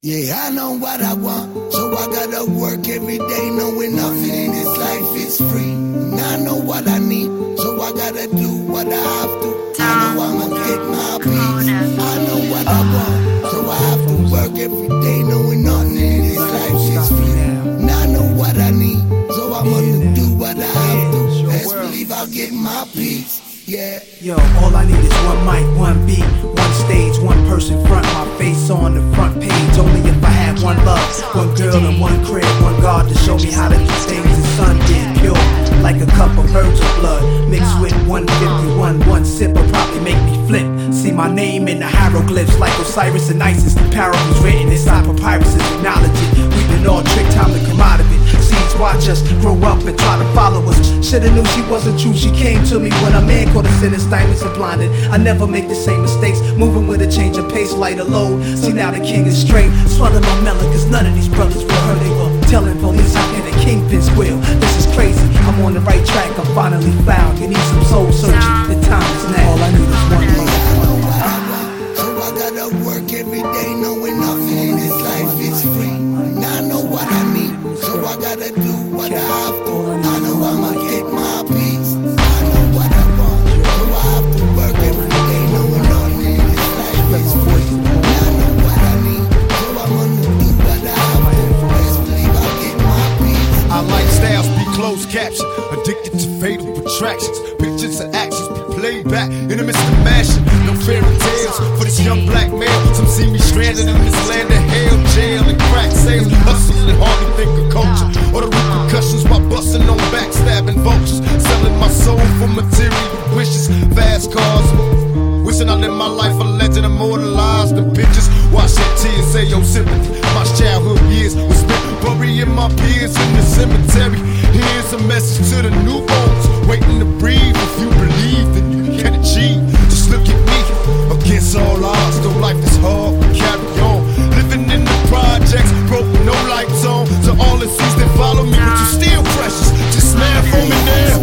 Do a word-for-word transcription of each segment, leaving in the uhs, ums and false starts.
Yeah, I know what I want, so I gotta work every day knowing nothing in this life is free. And I know what I need, so I gotta do what I have to. I know I'ma get my peace. I know what I want, so I have to work every day knowing nothing in this life is free. And I know what I need, so I'm gonna do what I have to. Best believe I'll get my peace. Yeah. Yo, all I need is one mic, one beat, one stage, one person front, my face on the front page. Only if I had one love, one girl and one crib, one God to show me how to do things the sun did. Pure, like a cup of virgin blood, mixed with one fifty-one. One sip will probably make me flip. See my name in the hieroglyphs like Osiris and Isis. Parables written inside papyruses, acknowledge it. We've been all tricked, time to come out of it. Seeds watch us grow up and try to follow us. Shoulda knew she wasn't true, she came to me when a man called us in his diamonds and blinded. I never make the same mistakes, moving with a change of pace, lighter load. See now the king is straight, swallowing my melon, cause none of these brothers were her. They were telling police how can the kingpin squeal. This is crazy, I'm on the right track, I'm finally found. You need some soul searching, the time is now. All I need is one love. So I gotta work every day knowing nothing in this life is free. And I know what I need, so I gotta do what I have to. I know I'ma get my peace. I know what I want, so I have to work every day knowing nothing in this life is free. And I know what I need, so I'm gonna do what I have to. Best believe I'll get my peace. Our lifestyles be closed caption, addicted to fatal attractions. Pictures and actions be played back in the midst of mashing. No fairy tales for this young black male. Some see me stranded in this land of hell, jail and crack sales. Hustling and hardly think of culture or the repercussions while busting on backstabbing vultures. Selling my soul for material wishes, fast cars. Wishing I lived my life a legend, immortalized in pictures. Washing tears, say yo sympathy. My childhood years was spent burying my peers in the cemetery. Here's a message to the newborns waiting to breathe. If you believe, then you can achieve. Just look at me, against all odds. Though life is hard, we carry on. Living in the projects, broke, no lights on. So all the seas that follow me, but you still precious. Just smile for me now.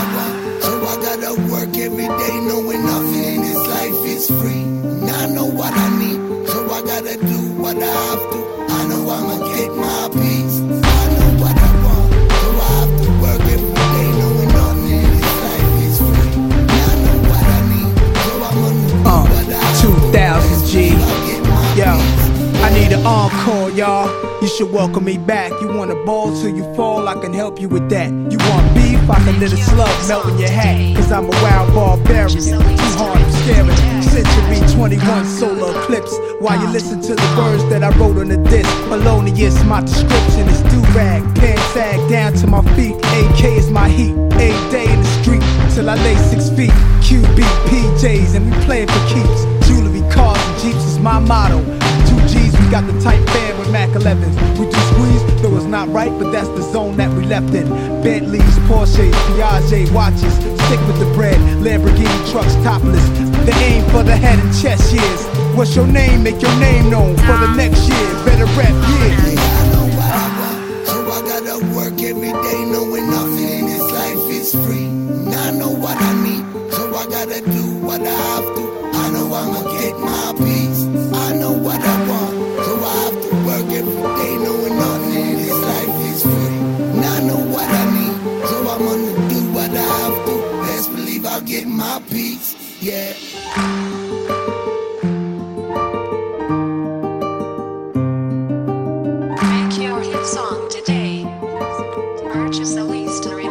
So I gotta work every day knowing nothing in this life is free. And I know what I need, so I gotta do what I have to. I know I'ma get my peace. I know what I want, so I have to work every day knowing nothing in this life is free. And I know what I need, so I'm gonna do Uh, what I have to. two thousand G. I'll get my Yo, peace. I need an encore, y'all. You should welcome me back. You wanna ball till you fall, I can help you with that. You want beef, I can let a slug melt in your hat. Cause I'm a wild barbarian, too hard, I'm scaring. Century twenty-one solar eclipse. While you listen to the words that I wrote on the disc. Melonious, my description is do-rag. Pants sag down to my feet. A K is my heat. A day in the street till I lay six feet. Q B, P Js, and we playing for keeps. Jewelry, cars, and jeeps is my motto. Two G's, we got the tight band with Mac elevens. We do squeeze, though it's not right, but that's the zone that we left in. Bentleys, Porsches, Piaget watches. Stick with the bread, Lamborghini trucks topless. The aim for the head and chest years. What's your name? Make your name known for the next year. Better rap, yeah. I know what I want, so I gotta work every day knowing nothing in this life is free. And I know what I need, so I gotta do what I have to. I know I'ma get my peace. I know what I want, so I have to work every day knowing nothing in this life is free. And I know what I need, so I'm gonna do what I have to. Best believe I'll get my peace, yeah. Make your hit song today. Purchase the least